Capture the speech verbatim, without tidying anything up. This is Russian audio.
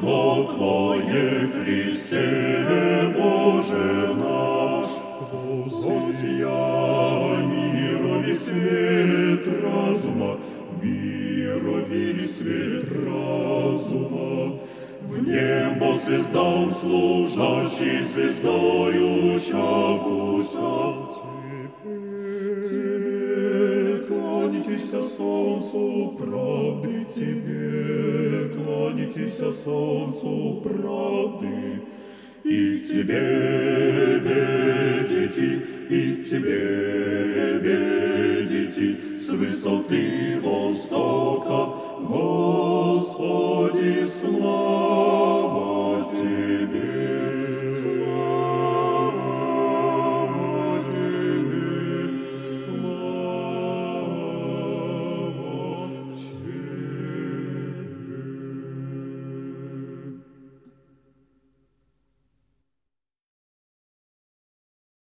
Царство Твое, Христе Боже наш, воссияй мирови свет разума, мирови свет разума. В небо звездам служащий звездою щавуся. Тебе кланяйтесь солнцу правды, Тебе кланяйтесь солнцу правды, и к Тебе ведите, и к Тебе ведите с высоты востока, Господи, слава.